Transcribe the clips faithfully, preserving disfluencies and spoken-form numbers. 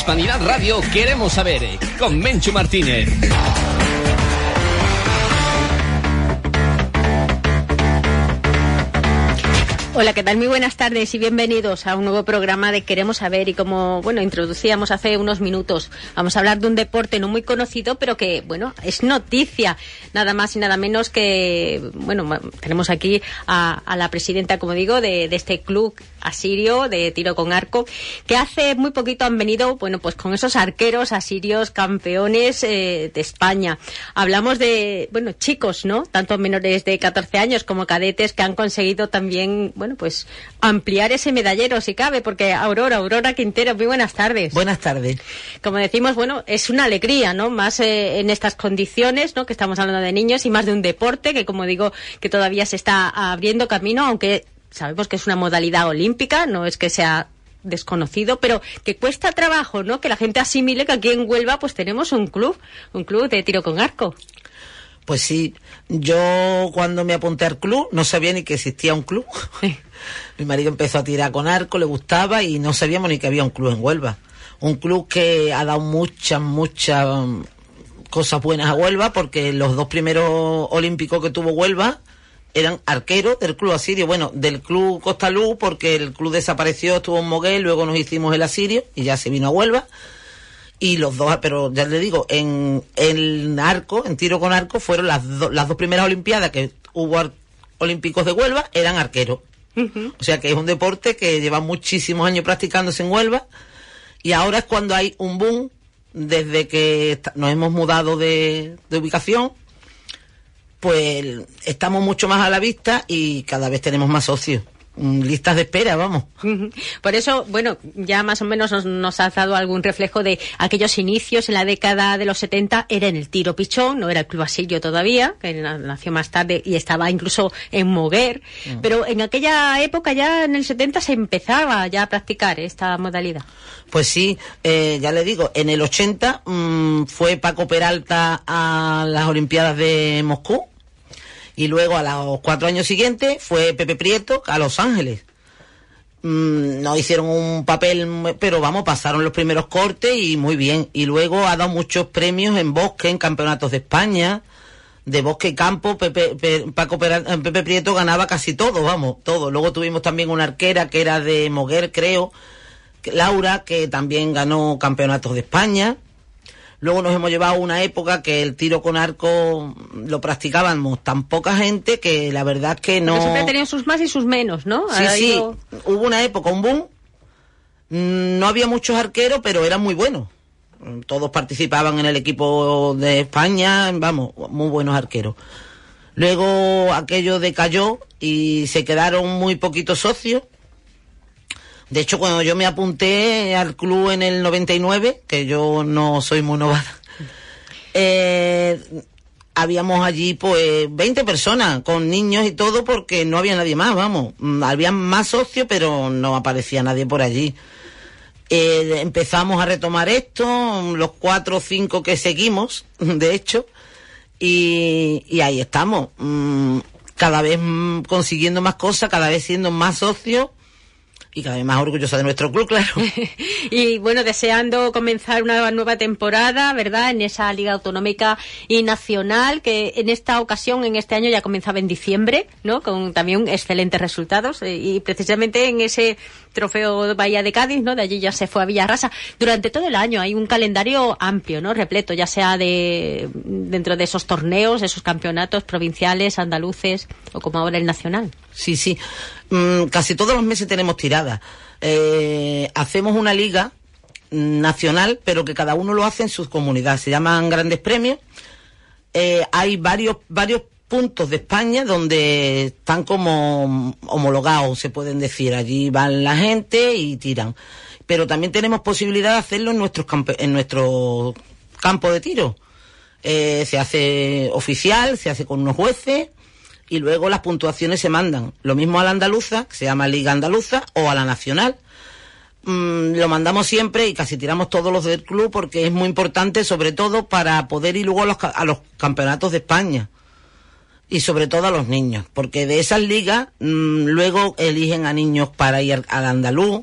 Hispanidad Radio queremos saber, con Menchu Martínez. Hola, ¿qué tal? Muy buenas tardes y bienvenidos a un nuevo programa de Queremos Saber. Y como, bueno, introducíamos hace unos minutos, vamos a hablar de un deporte no muy conocido, pero que, bueno, es noticia. Nada más y nada menos que, bueno, tenemos aquí a, a la presidenta, como digo, de, de este club asirio de tiro con arco, que hace muy poquito han venido, bueno, pues con esos arqueros asirios campeones eh, de España. Hablamos de, bueno, chicos, ¿no? Tanto menores de catorce años como cadetes que han conseguido también, bueno, pues ampliar ese medallero si cabe, porque Aurora, Aurora Quintero, muy buenas tardes. Buenas tardes. Como decimos, bueno, es una alegría, ¿no? Más eh, en estas condiciones, ¿no? Que estamos hablando de niños y más de un deporte que, como digo, que todavía se está abriendo camino, aunque sabemos que es una modalidad olímpica, no es que sea desconocido, pero que cuesta trabajo, ¿no? Que la gente asimile que aquí en Huelva pues tenemos un club, un club de tiro con arco. Pues sí, yo cuando me apunté al club no sabía ni que existía un club. Sí. Mi marido empezó a tirar con arco, le gustaba y no sabíamos ni que había un club en Huelva. Un club que ha dado muchas, muchas cosas buenas a Huelva, porque los dos primeros olímpicos que tuvo Huelva eran arqueros del club asirio, bueno, del club Costa Luz, porque el club desapareció, estuvo en Moguel, luego nos hicimos el asirio y ya se vino a Huelva. Y los dos, pero ya le digo, en el arco, en tiro con arco, fueron las, do, las dos primeras olimpiadas que hubo ar- olímpicos de Huelva, eran arqueros. Uh-huh. O sea que es un deporte que lleva muchísimos años practicándose en Huelva y ahora es cuando hay un boom, desde que est- nos hemos mudado de, de ubicación, pues estamos mucho más a la vista y cada vez tenemos más socios. Listas de espera, vamos. Por eso, bueno, ya más o menos nos, nos has dado algún reflejo de aquellos inicios en la década de los setenta, era en el tiro pichón, no era el club asirio todavía, que nació más tarde y estaba incluso en Moguer, mm. pero en aquella época, ya en el setenta, se empezaba ya a practicar esta modalidad. Pues sí, eh, ya le digo, en el ochenta mmm, fue Paco Peralta a las Olimpiadas de Moscú. Y luego a los cuatro años siguientes fue Pepe Prieto a Los Ángeles. Mm, no hicieron un papel, pero vamos, pasaron los primeros cortes y muy bien. Y luego ha dado muchos premios en bosque, en campeonatos de España, de bosque y campo. Pepe, Pe, Paco Pepe, Pepe Prieto ganaba casi todo, vamos, todo. Luego tuvimos también una arquera que era de Moguer, creo, Laura, que también ganó campeonatos de España. Luego nos hemos llevado una época que el tiro con arco lo practicábamos tan poca gente que la verdad es que no... Pero siempre tenían sus más y sus menos, ¿no? Sí, sí, ido... hubo una época, un boom. No había muchos arqueros, pero eran muy buenos. Todos participaban en el equipo de España, vamos, muy buenos arqueros. Luego aquello decayó y se quedaron muy poquitos socios. De hecho, cuando yo me apunté al club en el noventa y nueve, que yo no soy muy novata, eh, habíamos allí pues veinte personas, con niños y todo, porque no había nadie más, vamos. Había más socios, pero no aparecía nadie por allí. Eh, empezamos a retomar esto, los cuatro o cinco que seguimos, de hecho, y, y ahí estamos. Cada vez consiguiendo más cosas, cada vez siendo más socios. Y cada vez más orgullosa de nuestro club, claro. Y bueno, deseando comenzar una nueva temporada, ¿verdad? En esa Liga Autonómica y Nacional, que en esta ocasión, en este año, ya comenzaba en diciembre, ¿no? Con también excelentes resultados. Y precisamente en ese trofeo Bahía de Cádiz, ¿no? De allí ya se fue a Villarrasa. Durante todo el año hay un calendario amplio, ¿no? Repleto, ya sea de dentro de esos torneos, esos campeonatos provinciales, andaluces, o como ahora el nacional. Sí, sí. Mm, casi todos los meses tenemos tiradas. Eh, hacemos una liga nacional, pero que cada uno lo hace en su comunidad. Se llaman grandes premios. Eh, hay varios varios puntos de España donde están como homologados, se pueden decir. Allí van la gente y tiran. Pero también tenemos posibilidad de hacerlo en nuestros campe- en nuestro campo de tiro. Eh, se hace oficial, se hace con unos jueces. Y luego las puntuaciones se mandan. Lo mismo a la andaluza, que se llama Liga Andaluza, o a la nacional. Mm, lo mandamos siempre y casi tiramos todos los del club porque es muy importante, sobre todo para poder ir luego a los, a los campeonatos de España. Y sobre todo a los niños. Porque de esas ligas, mmm, luego eligen a niños para ir al andaluz,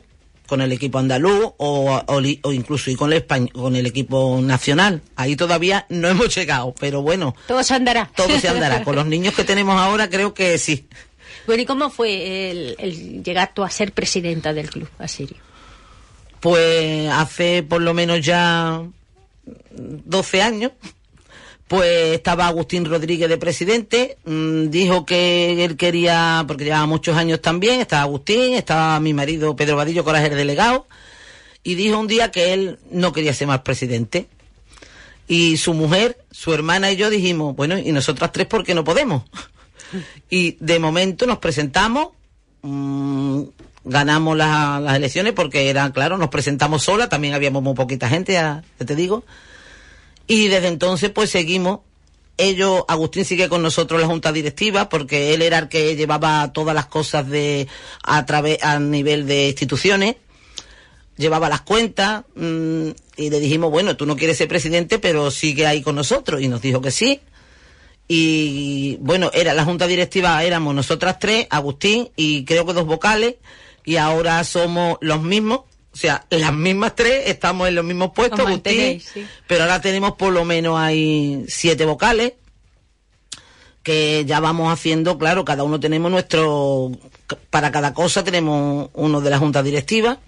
con el equipo andaluz o, o, o incluso y con el, Españ- con el equipo nacional. Ahí todavía no hemos llegado, pero bueno. Todo se andará. Todo se andará. Con los niños que tenemos ahora creo que sí. Bueno, ¿y cómo fue el, el llegar tú a ser presidenta del club asirio? Pues hace por lo menos ya doce años. Pues estaba Agustín Rodríguez de presidente, mmm, dijo que él quería, porque llevaba muchos años también, estaba Agustín, estaba mi marido Pedro Vadillo, que ahora es el delegado, y dijo un día que él no quería ser más presidente. Y su mujer, su hermana y yo dijimos, bueno, y nosotras tres, ¿por qué no podemos? Y de momento nos presentamos, mmm, ganamos la, las elecciones porque era, claro, nos presentamos sola, también habíamos muy poquita gente, ya, ya te digo. Y desde entonces pues seguimos. Ellos, Agustín sigue con nosotros en la junta directiva porque él era el que llevaba todas las cosas de a través a nivel de instituciones, llevaba las cuentas mmm, y le dijimos, bueno, tú no quieres ser presidente pero sigue ahí con nosotros, y nos dijo que sí. Y bueno, era la junta directiva, éramos nosotras tres, Agustín y creo que dos vocales, y ahora somos los mismos. O sea, las mismas tres, estamos en los mismos puestos, Agustín, sí. Pero ahora tenemos por lo menos hay siete vocales, que ya vamos haciendo, claro, cada uno tenemos nuestro, para cada cosa tenemos uno de la junta directiva.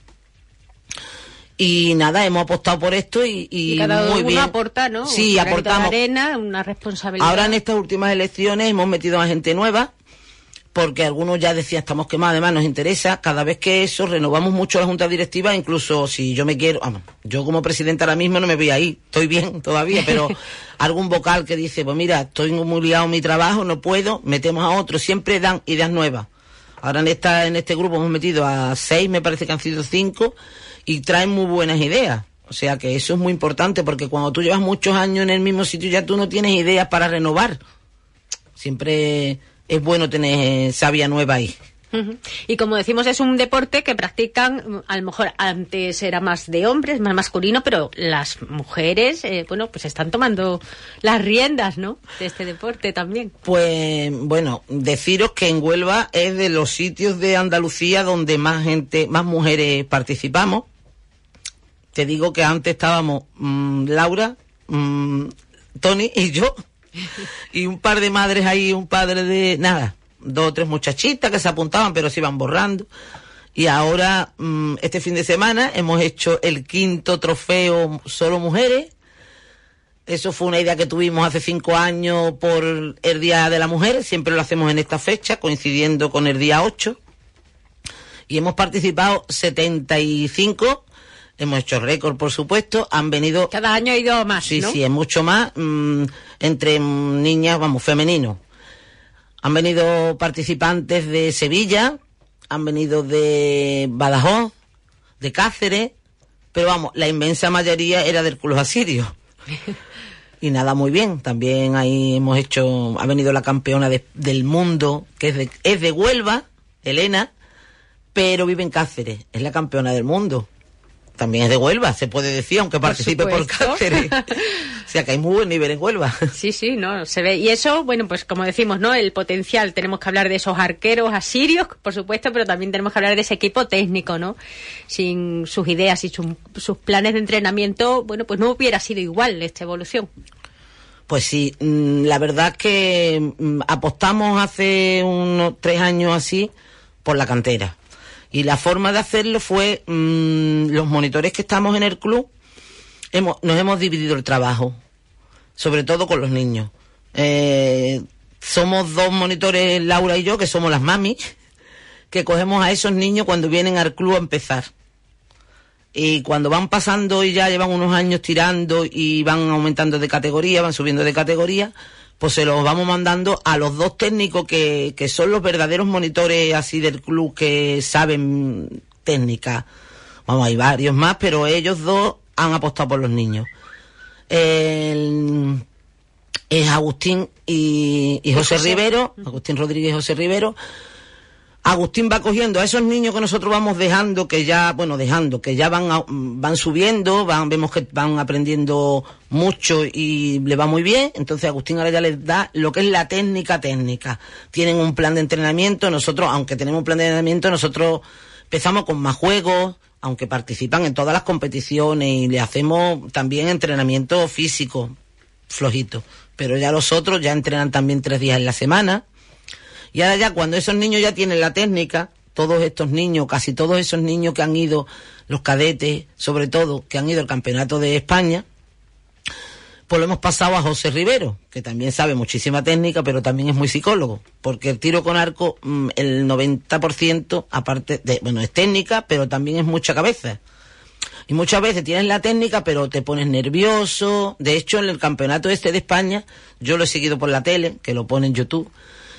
Y nada, hemos apostado por esto y, y, y cada muy uno bien. aporta, ¿no? Sí, un aportamos. De arena, una responsabilidad. Ahora en estas últimas elecciones hemos metido a gente nueva, porque algunos ya decían, estamos quemados, además nos interesa, cada vez que eso, renovamos mucho la junta directiva, incluso si yo me quiero, vamos, yo como presidenta ahora mismo no me voy ahí, estoy bien todavía, pero algún vocal que dice, pues mira, estoy muy liado en mi trabajo, no puedo, metemos a otro, siempre dan ideas nuevas. Ahora en esta, en este grupo hemos metido a seis, me parece que han sido cinco, y traen muy buenas ideas. O sea que eso es muy importante, porque cuando tú llevas muchos años en el mismo sitio ya tú no tienes ideas para renovar. Siempre es bueno tener savia nueva ahí. Uh-huh. Y como decimos, es un deporte que practican, a lo mejor antes era más de hombres, más masculino, pero las mujeres, eh, bueno, pues están tomando las riendas, ¿no?, de este deporte también. Pues, bueno, deciros que en Huelva es de los sitios de Andalucía donde más gente, más mujeres participamos. Te digo que antes estábamos mmm, Laura, mmm, Tony y yo, y un par de madres ahí, un padre de nada, dos o tres muchachitas que se apuntaban pero se iban borrando. Y ahora mmm, este fin de semana hemos hecho el quinto trofeo solo mujeres. Eso fue una idea que tuvimos hace cinco años por el Día de la Mujer, siempre lo hacemos en esta fecha, coincidiendo con el día ocho, y hemos participado setenta y cinco. Hemos hecho récord, por supuesto. Han venido... Cada año ha ido más, sí, ¿no? Sí, sí, es mucho más. Mmm, entre mmm, niñas, vamos, femeninos. Han venido participantes de Sevilla, han venido de Badajoz, de Cáceres, pero vamos, la inmensa mayoría era del Club Asirio. Y nada, muy bien. También ahí hemos hecho... Ha venido la campeona de, del mundo, que es de, es de Huelva, Elena, pero vive en Cáceres. Es la campeona del mundo. También es de Huelva, se puede decir, aunque participe por, por Cáceres. O sea que hay muy buen nivel en Huelva. Sí, sí, no, se ve. Y eso, bueno, pues como decimos, ¿no?, el potencial. Tenemos que hablar de esos arqueros asirios, por supuesto, pero también tenemos que hablar de ese equipo técnico, ¿no? Sin sus ideas y su, sus planes de entrenamiento, bueno, pues no hubiera sido igual esta evolución. Pues sí, la verdad es que apostamos hace unos tres años así por la cantera. Y la forma de hacerlo fue, mmm, los monitores que estamos en el club, hemos, nos hemos dividido el trabajo, sobre todo con los niños. Eh, somos dos monitores, Laura y yo, que somos las mamis, que cogemos a esos niños cuando vienen al club a empezar. Y cuando van pasando y ya llevan unos años tirando y van aumentando de categoría, van subiendo de categoría, pues se los vamos mandando a los dos técnicos que, que son los verdaderos monitores así del club, que saben técnica. Vamos, hay varios más, pero ellos dos han apostado por los niños. El, es Agustín y, y José, José Rivero, Agustín Rodríguez y José Rivero. Agustín va cogiendo a esos niños que nosotros vamos dejando, que ya, bueno, dejando, que ya van a, van subiendo, van, vemos que van aprendiendo mucho y le va muy bien. Entonces Agustín ahora ya les da lo que es la técnica técnica. Tienen un plan de entrenamiento, nosotros, aunque tenemos un plan de entrenamiento, nosotros empezamos con más juegos, aunque participan en todas las competiciones y le hacemos también entrenamiento físico flojito, pero ya los otros ya entrenan también tres días en la semana. Y ahora ya cuando esos niños ya tienen la técnica, todos estos niños, casi todos esos niños que han ido, los cadetes, sobre todo, que han ido al Campeonato de España, pues lo hemos pasado a José Rivero, que también sabe muchísima técnica, pero también es muy psicólogo, porque el tiro con arco, el noventa por ciento, aparte de, bueno, es técnica, pero también es mucha cabeza. Y muchas veces tienes la técnica, pero te pones nervioso. De hecho, en el campeonato este de España, yo lo he seguido por la tele, que lo pone en YouTube,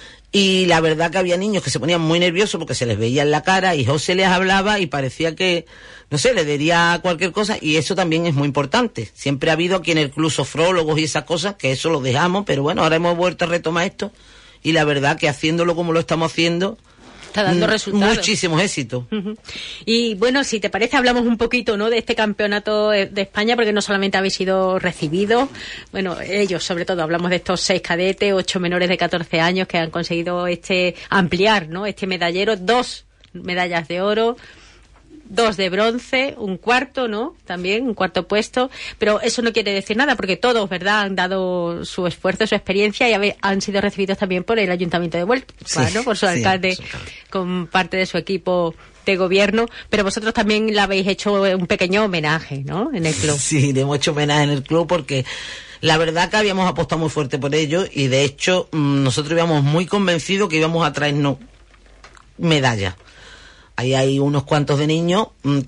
y la verdad que había niños que se ponían muy nerviosos porque se les veía en la cara y José les hablaba y parecía que, no sé, le diría cualquier cosa, y eso también es muy importante. Siempre ha habido aquí en el club sofrólogos y esas cosas, que eso lo dejamos, pero bueno, ahora hemos vuelto a retomar esto y la verdad que haciéndolo como lo estamos haciendo, está dando resultados. Muchísimos éxitos. Uh-huh. Y bueno, si te parece, hablamos un poquito, ¿no?, de este campeonato de España, porque no solamente habéis sido recibidos, bueno, ellos sobre todo, hablamos de estos seis cadetes, ocho menores de catorce años que han conseguido este ampliar, ¿no?, este medallero, dos medallas de oro, dos de bronce, un cuarto, ¿no?, también, un cuarto puesto, pero eso no quiere decir nada, porque todos, ¿verdad?, han dado su esfuerzo, su experiencia y habe, han sido recibidos también por el Ayuntamiento de Huelva, sí, ¿no?, por su sí, alcalde, sí, con parte de su equipo de gobierno, pero vosotros también le habéis hecho un pequeño homenaje, ¿no?, en el club. Sí, le hemos hecho homenaje en el club porque la verdad que habíamos apostado muy fuerte por ello y de hecho nosotros íbamos muy convencidos que íbamos a traernos medallas. Ahí hay unos cuantos de niños,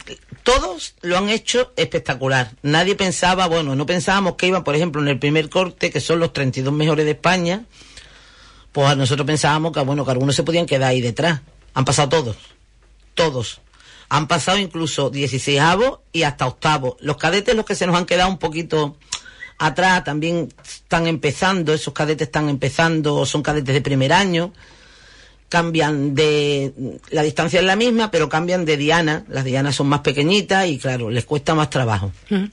todos lo han hecho espectacular. Nadie pensaba, bueno, no pensábamos que iban, por ejemplo, en el primer corte, que son los treinta y dos mejores de España, pues nosotros pensábamos que, bueno, que algunos se podían quedar ahí detrás. Han pasado todos, todos. Han pasado incluso dieciseisavos y hasta octavos. Los cadetes, los que se nos han quedado un poquito atrás, también están empezando, esos cadetes están empezando, son cadetes de primer año. Cambian de, la distancia es la misma, pero cambian de diana, las dianas son más pequeñitas y claro, les cuesta más trabajo. Uh-huh.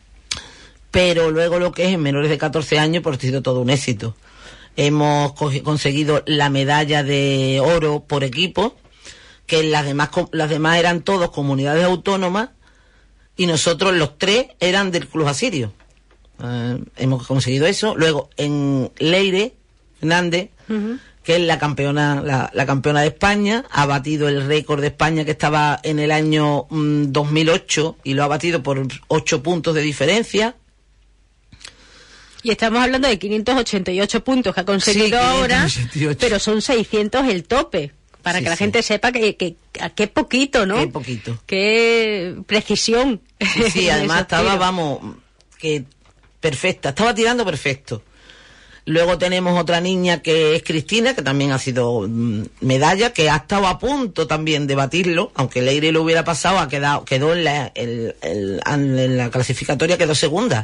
Pero luego lo que es en menores de catorce años, pues ha sido todo un éxito. Hemos co- conseguido la medalla de oro por equipo, que las demás, las demás eran todos comunidades autónomas y nosotros los tres eran del Club Asirio. Uh, hemos conseguido eso. Luego en Leire Fernández, uh-huh, que es la campeona, la, la campeona de España, ha batido el récord de España que estaba en el año mmm, dos mil ocho y lo ha batido por ocho puntos de diferencia. Y estamos hablando de quinientos ochenta y ocho puntos que ha conseguido sí, ahora, pero son seiscientos el tope, para sí, que la sí. gente sepa que, que, que qué poquito, ¿no? Qué poquito. Qué precisión. Sí, sí además estaba, tiros. vamos, que perfecta, estaba tirando perfecto. Luego tenemos otra niña que es Cristina, que también ha sido mmm, medalla, que ha estado a punto también de batirlo, aunque Leire lo hubiera pasado, ha quedado, quedó en la, el, el, en la clasificatoria, quedó segunda.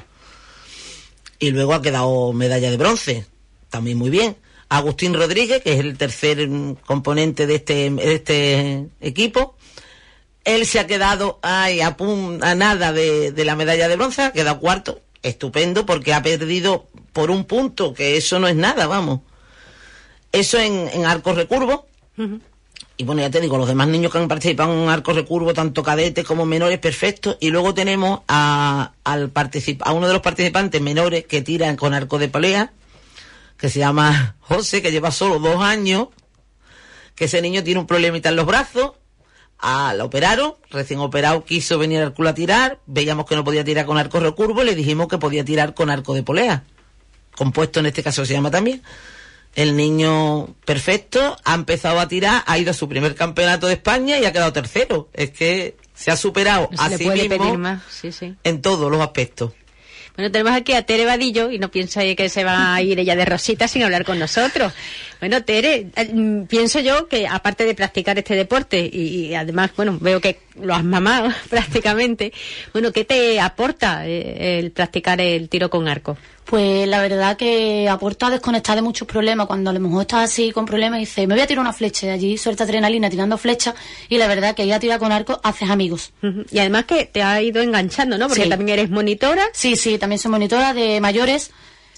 Y luego ha quedado medalla de bronce, también muy bien. Agustín Rodríguez, que es el tercer componente de este, de este equipo, él se ha quedado ay, a, pun, a nada de, de la medalla de bronce, ha quedado cuarto. Estupendo, porque ha perdido por un punto, que eso no es nada, vamos. Eso en, en arco recurvo. Uh-huh. Y bueno, ya te digo, los demás niños que han participado en arco recurvo, tanto cadetes como menores, perfectos. Y luego tenemos a, al particip- a uno de los participantes menores que tiran con arco de polea, que se llama José, que lleva solo dos años, que ese niño tiene un problemita en los brazos. Ah, la operaron, recién operado, quiso venir al club a tirar, veíamos que no podía tirar con arco recurvo, le dijimos que podía tirar con arco de polea, compuesto en este caso se llama también. El niño perfecto, ha empezado a tirar, ha ido a su primer campeonato de España y ha quedado tercero. Es que se ha superado no a sí mismo sí, sí. en todos los aspectos. Bueno, tenemos aquí a Tere Vadillo y no piensa que se va a ir ella de rosita sin hablar con nosotros. Bueno, Tere, eh, pienso yo que aparte de practicar este deporte y, y además, bueno, veo que lo has mamado prácticamente, bueno, ¿qué te aporta eh, el practicar el tiro con arco? Pues la verdad que aporta a desconectar de muchos problemas. Cuando a lo mejor estás así con problemas y dices, me voy a tirar una flecha, y allí suelta adrenalina tirando flechas, y la verdad que ir a tirar con arco haces amigos. Uh-huh. Y además que te ha ido enganchando, ¿no? Porque sí. también eres monitora. Sí, sí, también soy monitora de mayores.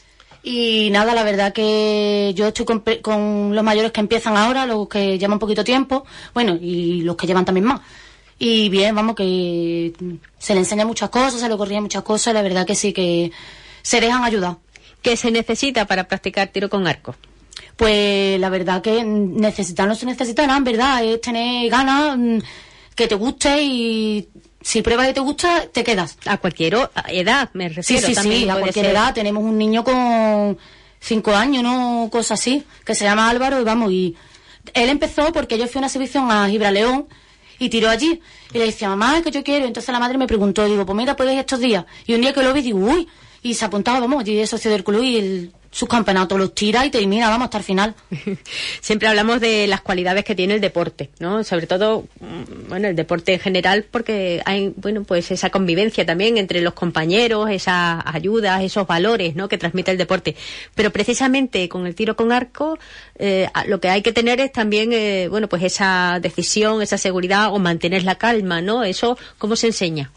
Y nada, la verdad que yo estoy con, con los mayores que empiezan ahora, los que llevan poquito tiempo, bueno, y los que llevan también más. Y bien, vamos, que se le enseña muchas cosas, se le corrige muchas cosas, la verdad que sí, que se dejan ayudar. ¿Qué se necesita para practicar tiro con arco? Pues la verdad que necesitar no se necesita nada, en verdad, es tener ganas, que te guste y si pruebas y te gusta, te quedas. A cualquier edad, me refiero. Sí, sí, también sí, a cualquier ser. edad. Tenemos un niño con cinco años, ¿no? Cosas así, que se llama Álvaro y vamos, y él empezó porque yo fui a una exhibición a Gibraleón y tiró allí. Y le decía, mamá, es que yo quiero. Entonces la madre me preguntó, digo, pues mira, puedes ir estos días. Y un día que lo vi, digo, uy, y se apuntaba, vamos, allí de socio del club y el, sus campeonatos los tira y termina, vamos, hasta el final. Siempre hablamos de las cualidades que tiene el deporte, ¿no? Sobre todo, bueno, el deporte en general, porque hay, bueno, pues esa convivencia también entre los compañeros, esas ayudas, esos valores, ¿no? Que transmite el deporte. Pero precisamente con el tiro con arco, eh, lo que hay que tener es también, eh, bueno, pues esa decisión, esa seguridad o mantener la calma, ¿no? Eso, ¿cómo se enseña?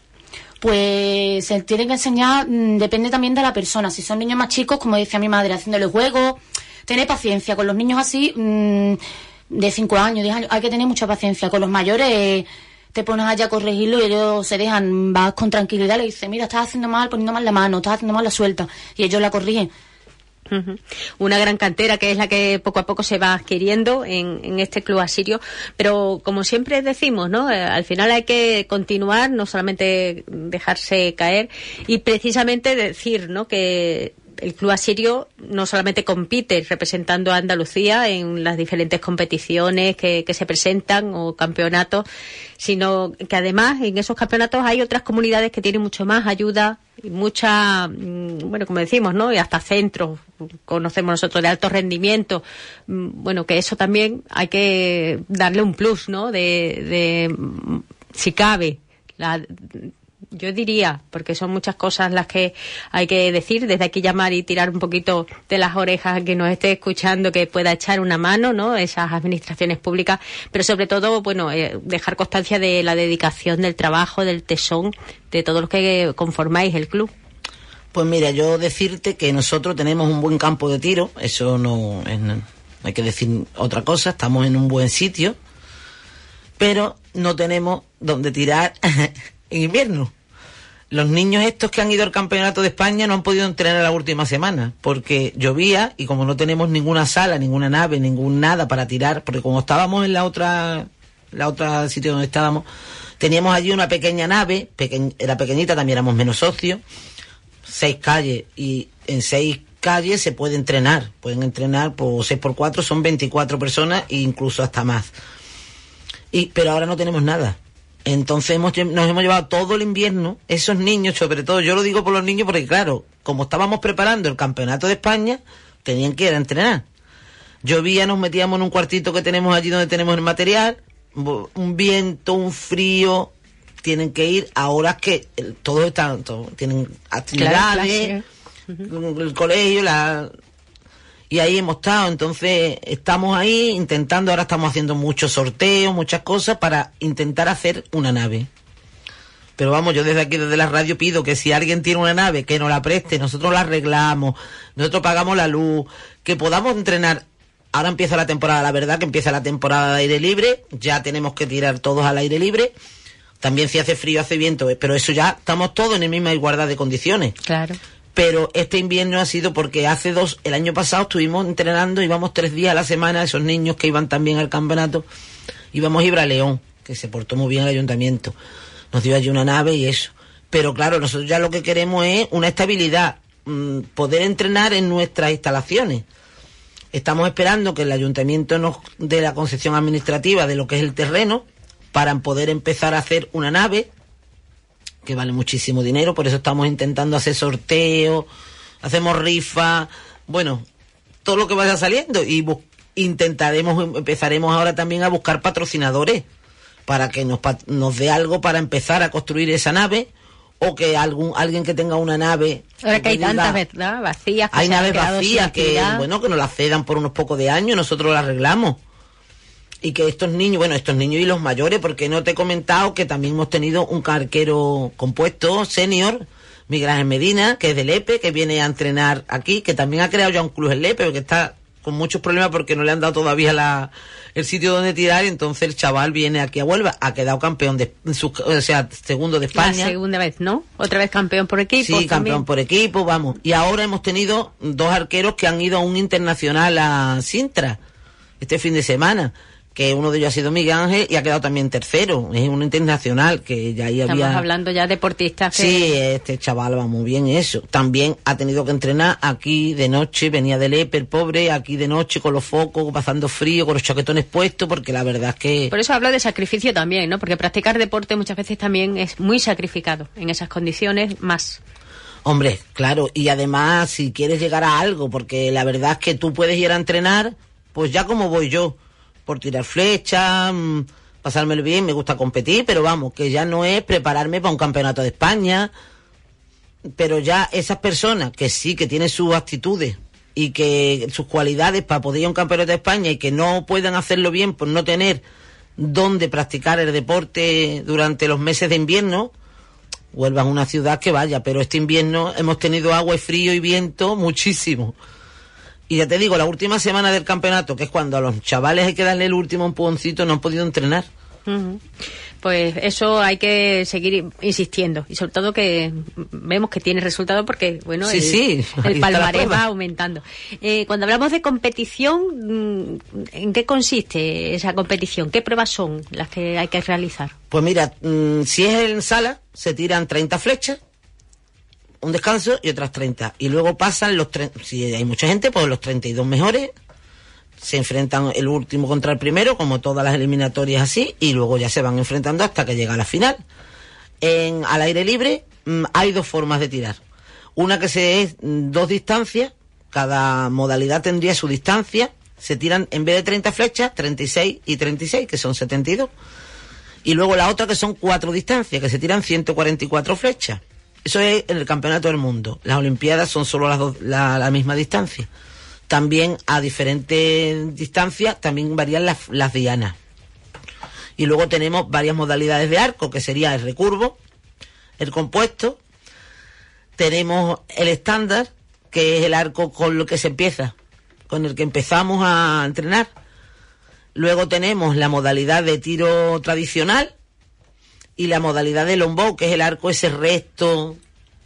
Pues se tiene que enseñar, mmm, depende también de la persona. Si son niños más chicos, como decía mi madre, haciéndoles juegos, tener paciencia. Con los niños así, mmm, de cinco años, diez años, hay que tener mucha paciencia. Con los mayores, eh, te pones allá a corregirlo y ellos se dejan, vas con tranquilidad, le dices, mira, estás haciendo mal, poniendo mal la mano, estás haciendo mal la suelta, y ellos la corrigen. Uh-huh. Una gran cantera que es la que poco a poco se va adquiriendo en, en este club asirio, pero como siempre decimos, ¿no? Eh, al final hay que continuar, no solamente dejarse caer y precisamente decir, ¿no? Que el club asirio no solamente compite representando a Andalucía en las diferentes competiciones que, que se presentan o campeonatos, sino que además en esos campeonatos hay otras comunidades que tienen mucho más ayuda y mucha, bueno, como decimos, ¿no? Y hasta centros, conocemos nosotros, de alto rendimiento. Bueno, que eso también hay que darle un plus, ¿no? De, de si cabe, la... Yo diría, porque son muchas cosas las que hay que decir, desde aquí llamar y tirar un poquito de las orejas a quien nos esté escuchando, que pueda echar una mano, ¿no? Esas administraciones públicas, pero sobre todo, bueno, eh, dejar constancia de la dedicación, del trabajo, del tesón, de todos los que conformáis el club. Pues mira, yo decirte que nosotros tenemos un buen campo de tiro, eso no, es, no hay que decir otra cosa, estamos en un buen sitio, pero no tenemos donde tirar en invierno. Los niños estos que han ido al campeonato de España no han podido entrenar la última semana porque llovía y como no tenemos ninguna sala, ninguna nave, ningún nada para tirar, porque como estábamos en la otra la otra sitio donde estábamos, teníamos allí una pequeña nave, peque, era pequeñita, también éramos menos socios, seis calles y en seis calles se puede entrenar, pueden entrenar por seis por cuatro, son veinticuatro personas e incluso hasta más. Y pero ahora no tenemos nada. Entonces hemos, nos hemos llevado todo el invierno, esos niños, sobre todo, yo lo digo por los niños porque claro, como estábamos preparando el campeonato de España, tenían que ir a entrenar. Llovía, nos metíamos en un cuartito que tenemos allí donde tenemos el material, un viento, un frío, tienen que ir a horas que todos están, todos tienen actividades, claro, el colegio, la... Y ahí hemos estado, entonces estamos ahí intentando, ahora estamos haciendo muchos sorteos, muchas cosas para intentar hacer una nave. Pero vamos, yo desde aquí, desde la radio pido que si alguien tiene una nave, que nos la preste, nosotros la arreglamos, nosotros pagamos la luz, que podamos entrenar. Ahora empieza la temporada, la verdad que empieza la temporada de aire libre, ya tenemos que tirar todos al aire libre. También si hace frío, hace viento, pero eso ya estamos todos en la misma igualdad de condiciones. Claro. Pero este invierno ha sido porque hace dos, el año pasado estuvimos entrenando, íbamos tres días a la semana, esos niños que iban también al campeonato, íbamos a Gibraleón, que se portó muy bien el ayuntamiento, nos dio allí una nave y eso. Pero claro, nosotros ya lo que queremos es una estabilidad, mmm, poder entrenar en nuestras instalaciones. Estamos esperando que el ayuntamiento nos dé la concesión administrativa de lo que es el terreno, para poder empezar a hacer una nave, que vale muchísimo dinero, por eso estamos intentando hacer sorteos, hacemos rifas, bueno, todo lo que vaya saliendo y bu- intentaremos, empezaremos ahora también a buscar patrocinadores para que nos, pat- nos dé algo para empezar a construir esa nave o que algún alguien que tenga una nave... Ahora que hay tantas, ¿verdad? Vacías. Hay naves vacías que, bueno, que nos las cedan por unos pocos de años, nosotros las arreglamos. Y que estos niños, bueno, estos niños y los mayores, porque no te he comentado que también hemos tenido un arquero compuesto, senior, Miguel Ángel Medina, que es del Lepe, que viene a entrenar aquí, que también ha creado ya un club en Lepe, porque está con muchos problemas porque no le han dado todavía la, el sitio donde tirar, y entonces el chaval viene aquí a Huelva, ha quedado campeón de, su, o sea, segundo de España. La segunda vez, ¿no? Otra vez campeón por equipo. Sí, campeón también. por equipo, vamos. Y ahora hemos tenido dos arqueros que han ido a un internacional a Sintra este fin de semana, que uno de ellos ha sido Miguel Ángel y ha quedado también tercero. Es un internacional que ya ahí Estamos había... hablando ya de deportistas que... Sí, este chaval va muy bien eso. También ha tenido que entrenar aquí de noche, venía del E P E, el pobre, aquí de noche con los focos, pasando frío, con los chaquetones puestos, porque la verdad es que... Por eso hablo de sacrificio también, ¿no? Porque practicar deporte muchas veces también es muy sacrificado. En esas condiciones, más. Hombre, claro, y además si quieres llegar a algo, porque la verdad es que tú puedes ir a entrenar, pues ya como voy yo, por tirar flechas, mmm, pasármelo bien, me gusta competir, pero vamos, que ya no es prepararme para un campeonato de España, pero ya esas personas que sí, que tienen sus actitudes y que sus cualidades para poder ir a un campeonato de España y que no puedan hacerlo bien por no tener dónde practicar el deporte durante los meses de invierno, Huelva es una ciudad que vaya, pero este invierno hemos tenido agua y frío y viento muchísimo. Y ya te digo, la última semana del campeonato, que es cuando a los chavales hay que darle el último empujoncito, no han podido entrenar. Uh-huh. Pues eso hay que seguir insistiendo. Y sobre todo que vemos que tiene resultado porque, bueno, sí, el, sí, el palmarés va aumentando. Eh, cuando hablamos de competición, ¿en qué consiste esa competición? ¿Qué pruebas son las que hay que realizar? Pues mira, mmm, si es en sala, se tiran treinta flechas, un descanso y otras treinta. Y luego pasan los... Tre- si hay mucha gente, pues los treinta y dos mejores se enfrentan el último contra el primero, como todas las eliminatorias así, y luego ya se van enfrentando hasta que llega a la final. En, al aire libre mmm, hay dos formas de tirar. Una que se es mmm, dos distancias, cada modalidad tendría su distancia, se tiran en vez de treinta flechas, treinta y seis y treinta y seis, que son setenta y dos. Y luego la otra que son cuatro distancias, que se tiran ciento cuarenta y cuatro flechas. Eso es en el campeonato del mundo. Las olimpiadas son solo las dos, la, la misma distancia. También a diferentes distancias también varían las, las dianas. Y luego tenemos varias modalidades de arco, que sería el recurvo, el compuesto, tenemos el estándar, que es el arco con lo que se empieza, con el que empezamos a entrenar. Luego tenemos la modalidad de tiro tradicional y la modalidad de longbow, que es el arco ese recto.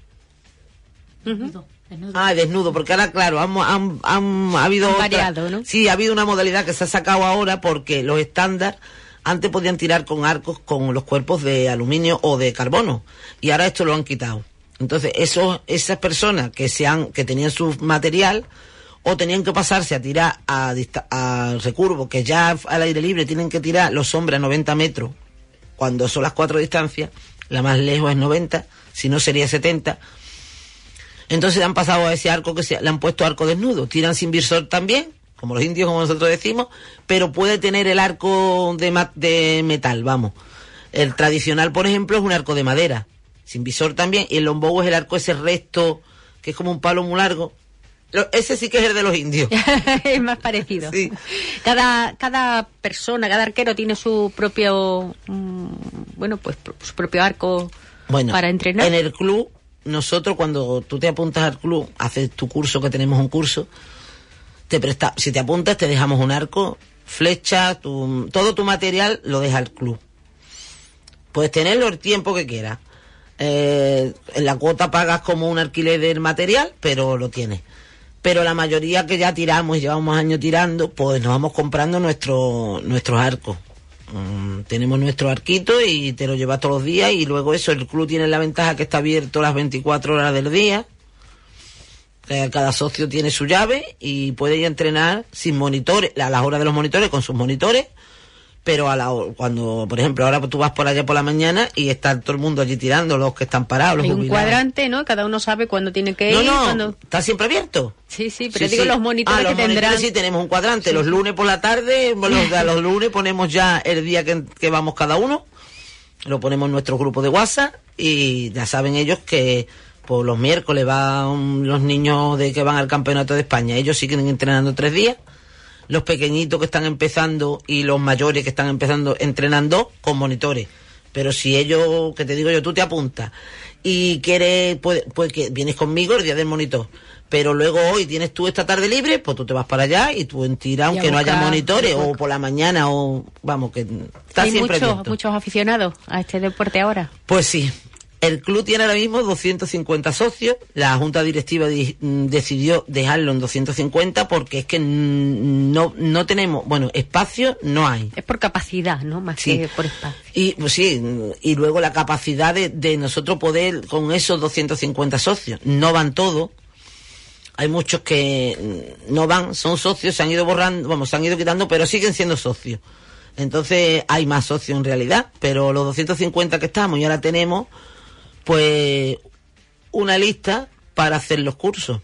Desnudo, desnudo. Ah, desnudo, porque ahora, claro, han, han, han ha habido otra, variado, ¿no? Sí, ha habido una modalidad que se ha sacado ahora porque los estándar antes podían tirar con arcos con los cuerpos de aluminio o de carbono y ahora esto lo han quitado. Entonces, esos, esas personas que se han, que tenían su material o tenían que pasarse a tirar a, a recurvo, que ya al aire libre tienen que tirar los hombres a noventa metros, cuando son las cuatro distancias, la más lejos es noventa, si no sería setenta. Entonces han pasado a ese arco que se, le han puesto arco desnudo, tiran sin visor también, como los indios, como nosotros decimos, pero puede tener el arco de, ma- de metal, vamos. El tradicional, por ejemplo, es un arco de madera, sin visor también, y el longbow es el arco ese recto, que es como un palo muy largo. Lo, ese sí que es el de los indios. Es más parecido. Sí. Cada, cada persona, cada arquero tiene su propio, mmm, bueno, pues su propio arco bueno, para entrenar. En el club, nosotros cuando tú te apuntas al club, haces tu curso, que tenemos un curso, te presta, si te apuntas te dejamos un arco, flecha, tu, todo tu material lo deja al club. Puedes tenerlo el tiempo que quieras. Eh, en la cuota pagas como un alquiler del material, pero lo tienes. Pero la mayoría que ya tiramos y llevamos años tirando, pues nos vamos comprando nuestro, nuestros arcos. Mm, tenemos nuestro arquito y te lo llevas todos los días, y luego eso, el club tiene la ventaja que está abierto las veinticuatro horas del día. Eh, cada socio tiene su llave y puede ir a entrenar sin monitores, a las horas de los monitores, con sus monitores, pero a la cuando, por ejemplo, ahora tú vas por allá por la mañana y está todo el mundo allí tirando, los que están parados, los Hay un jubilados. Cuadrante, ¿no? Cada uno sabe cuándo tiene que no, ir. No, cuando... está siempre abierto. Sí, sí, pero Sí, digo sí. los monitores ah, los que tendrán. monitores sí tenemos un cuadrante. Sí, los sí. lunes por la tarde, los, de los lunes ponemos ya el día que, que vamos cada uno, lo ponemos en nuestro grupo de WhatsApp y ya saben ellos que por los miércoles van los niños de que van al campeonato de España, ellos siguen entrenando tres días. Los pequeñitos que están empezando y los mayores que están empezando entrenando con monitores. Pero si ellos, que te digo yo, tú te apuntas y quieres, pues, pues que vienes conmigo el día del monitor. pero luego hoy tienes tú esta tarde libre, pues tú te vas para allá y tú en tira, aunque no haya monitores, o por la mañana, o vamos, que está ¿Hay siempre muchos, abierto. muchos aficionados a este deporte ahora? Pues sí. El club tiene ahora mismo doscientos cincuenta socios. La junta directiva di- decidió dejarlo en doscientos cincuenta porque es que no no tenemos, bueno, espacio no hay. Es por capacidad, ¿no? Más Sí. que por espacio. Y pues sí, y luego la capacidad de, de nosotros poder con esos doscientos cincuenta socios. No van todos. Hay muchos que no van, son socios, se han ido borrando, vamos, se han ido quitando, pero siguen siendo socios. Entonces hay más socios en realidad, pero los doscientos cincuenta que estamos y ahora tenemos pues una lista para hacer los cursos.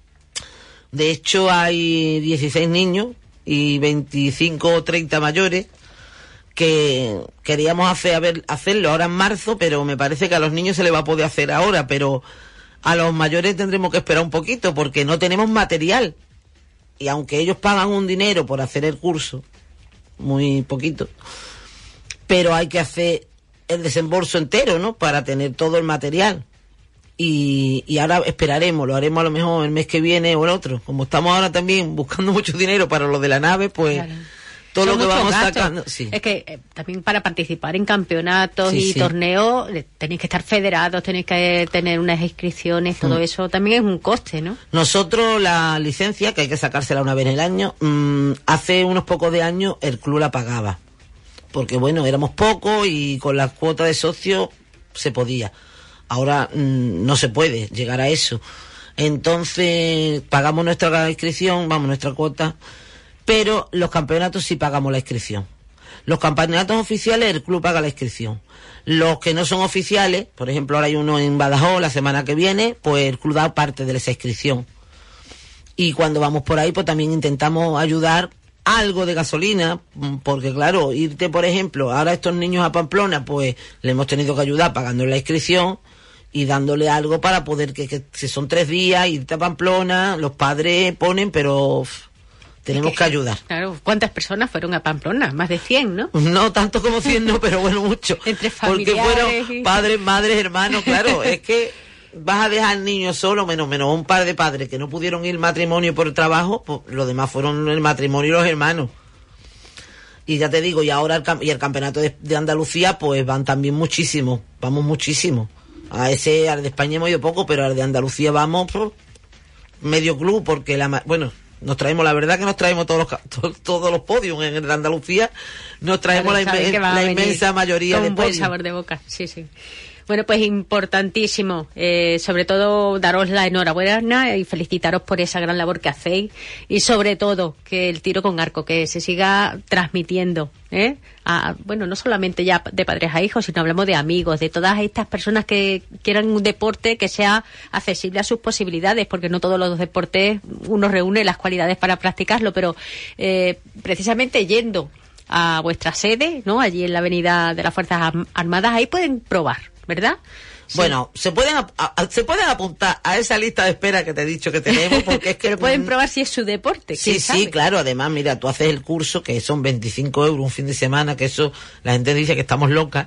De hecho hay dieciséis niños y veinticinco o treinta mayores que queríamos hacer, a ver, hacerlo ahora en marzo, pero me parece que a los niños se les va a poder hacer ahora, pero a los mayores tendremos que esperar un poquito porque no tenemos material. Y aunque ellos pagan un dinero por hacer el curso, muy poquito, pero hay que hacer el desembolso entero, ¿no? Para tener todo el material. Y, y ahora esperaremos, lo haremos a lo mejor el mes que viene o el otro. Como estamos ahora también buscando mucho dinero para lo de la nave, pues Claro. todo Son lo que muchos vamos gastos. sacando. Sí. Es que eh, también para participar en campeonatos Sí, y sí. torneos eh, tenéis que estar federados, tenéis que tener unas inscripciones, todo Mm. eso también es un coste, ¿no? Nosotros la licencia, que hay que sacársela una vez en el año, mmm, hace unos pocos de años el club la pagaba. Porque bueno, éramos pocos y con la cuota de socio se podía. Ahora mmm, no se puede llegar a eso. Entonces pagamos nuestra inscripción, vamos, nuestra cuota, pero los campeonatos sí pagamos la inscripción. Los campeonatos oficiales el club paga la inscripción. Los que no son oficiales, por ejemplo ahora hay uno en Badajoz la semana que viene, pues el club da parte de esa inscripción. Y cuando vamos por ahí pues también intentamos ayudar algo de gasolina, porque claro, irte por ejemplo, ahora estos niños a Pamplona, pues le hemos tenido que ayudar pagando la inscripción y dándole algo para poder, que, que si son tres días, irte a Pamplona, los padres ponen, pero uf, tenemos Es que ayudar. Claro, ¿cuántas personas fueron a Pamplona? Más de cien, ¿no? No tanto como cien, no, pero bueno, mucho. Entre Porque familiares fueron y- padres, madres, hermanos, claro, es que vas a dejar al niño solo, menos menos un par de padres que no pudieron ir matrimonio por trabajo, pues los demás fueron el matrimonio y los hermanos. Y ya te digo, y ahora el, cam- y el campeonato de, de Andalucía, pues van también muchísimo, vamos muchísimo. A ese, al de España hemos ido poco, pero al de Andalucía vamos por medio club, porque la ma- bueno, nos traemos, la verdad que nos traemos todos los ca- to- todos los podios en el de Andalucía, nos traemos Claro, la, saben inme- que va a la venir inmensa mayoría con de un buen podios. sabor de boca, sí, sí. Bueno, pues importantísimo, eh, sobre todo daros la enhorabuena y felicitaros por esa gran labor que hacéis y sobre todo que el tiro con arco que se siga transmitiendo, ¿eh? A, bueno, no solamente ya de padres a hijos, sino hablamos de amigos, de todas estas personas que quieran un deporte que sea accesible a sus posibilidades, porque no todos los deportes uno reúne las cualidades para practicarlo, pero eh, precisamente yendo a vuestra sede, ¿no? Allí en la Avenida de las Fuerzas Arm- Armadas, ahí pueden probar, ¿verdad? Sí. Bueno, se pueden ap- a- se pueden apuntar a esa lista de espera que te he dicho que tenemos, porque es que Pero pueden mm, probar si es su deporte. Sí, ¿quién sí, sabe? claro. Además, mira, tú haces el curso, que son veinticinco euros un fin de semana, que eso, la gente dice que estamos locas.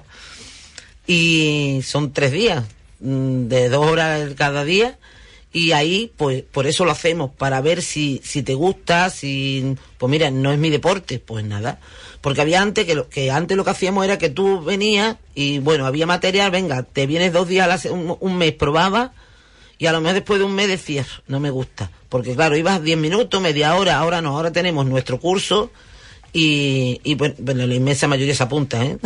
Y son tres días, mm, de dos horas cada día. Y ahí, pues, por eso lo hacemos, para ver si, si te gusta, si, pues mira, no es mi deporte, pues nada. Porque había antes, que, lo, que antes lo que hacíamos era que tú venías y, bueno, había material, venga, te vienes dos días, a la se- un, un mes, probabas, y a lo mejor después de un mes decías, no me gusta. Porque claro, ibas diez minutos, media hora, ahora no, ahora tenemos nuestro curso y, y bueno, bueno, la inmensa mayoría se apunta, ¿eh?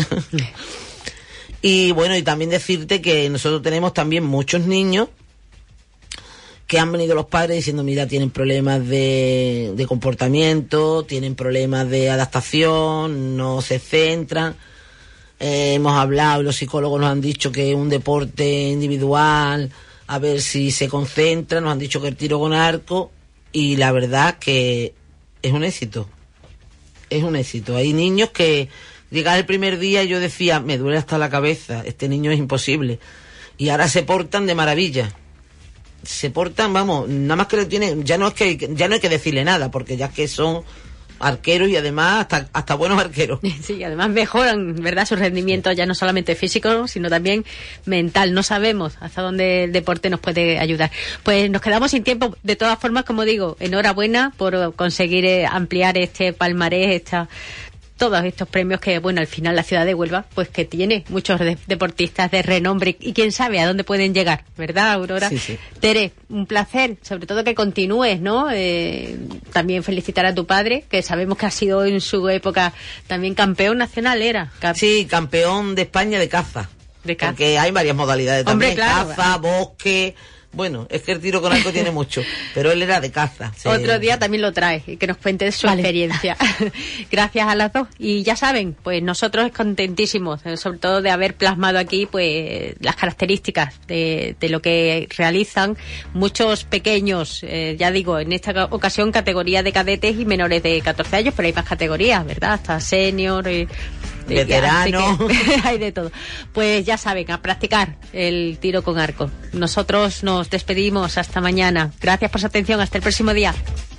Y bueno, y también decirte que nosotros tenemos también muchos niños que han venido los padres diciendo, mira, tienen problemas de, de comportamiento, tienen problemas de adaptación, no se centran. Eh, hemos hablado y los psicólogos nos han dicho que es un deporte individual, a ver si se concentra, nos han dicho que el tiro con arco, y la verdad que es un éxito, es un éxito. Hay niños que llegan el primer día y yo decía, me duele hasta la cabeza, este niño es imposible, y ahora se portan de maravilla. Se portan, vamos, nada más que le tienen, ya no es que ya no hay que decirle nada, porque ya que son arqueros y además hasta, hasta buenos arqueros. Sí, además mejoran, ¿verdad?, su rendimiento ya no solamente físico, sino también mental. No sabemos hasta dónde el deporte nos puede ayudar. Pues nos quedamos sin tiempo. De todas formas, como digo, enhorabuena por conseguir eh, ampliar este palmarés, esta... todos estos premios que, bueno, al final la ciudad de Huelva, pues que tiene muchos de- deportistas de renombre y quién sabe a dónde pueden llegar, ¿verdad, Aurora? Sí, sí. Tere, un placer, sobre todo que continúes, ¿no? Eh, también felicitar a tu padre, que sabemos que ha sido en su época también campeón nacional, era. Cap- Sí, campeón de España de caza. De caza. Porque hay varias modalidades Hombre, también. claro. Caza, bosque... Bueno, es que el tiro con arco tiene mucho, pero él era de caza. Sí. Otro día también lo trae y que nos cuente su Vale. experiencia. Gracias a las dos. Y ya saben, pues nosotros contentísimos, eh, sobre todo de haber plasmado aquí pues las características de, de lo que realizan muchos pequeños, eh, ya digo, en esta ocasión categoría de cadetes y menores de catorce años, pero hay más categorías, ¿verdad? Hasta senior y... Veterano. Así que hay de todo. Pues ya saben, a practicar el tiro con arco. Nosotros nos despedimos hasta mañana. Gracias por su atención. Hasta el próximo día.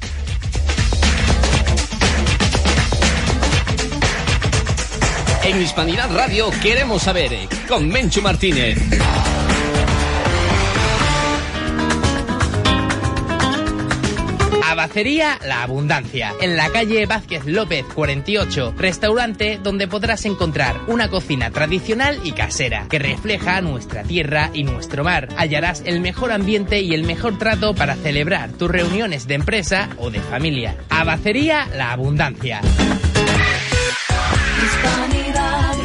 En Hispanidad Radio queremos saber con Menchu Martínez. Abacería La Abundancia, en la calle Vázquez López cuarenta y ocho, restaurante donde podrás encontrar una cocina tradicional y casera que refleja nuestra tierra y nuestro mar. Hallarás el mejor ambiente y el mejor trato para celebrar tus reuniones de empresa o de familia. Abacería La Abundancia. Hispanidad.